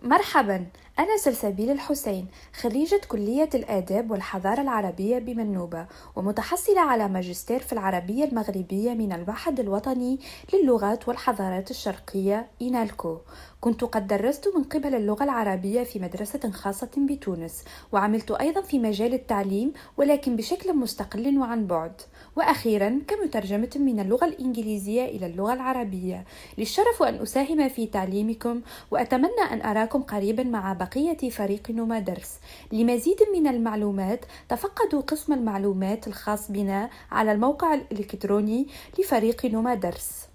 مرحبا، أنا سلسبيل الحسين، خريجة كلية الآداب والحضارة العربية بمنوبة، ومتحصلة على ماجستير في العربية المغربية من المعهد الوطني للغات والحضارات الشرقية إينالكو. كنت قد درست من قبل اللغة العربية في مدرسة خاصة بتونس، وعملت أيضا في مجال التعليم ولكن بشكل مستقل وعن بعد، وأخيرا كمترجمة من اللغة الإنجليزية إلى اللغة العربية. للشرف أن أساهم في تعليمكم، وأتمنى أن أراكم قريبا مع بقية فريق نوما درس. لمزيد من المعلومات تفقدوا قسم المعلومات الخاص بنا على الموقع الإلكتروني لفريق نوما درس.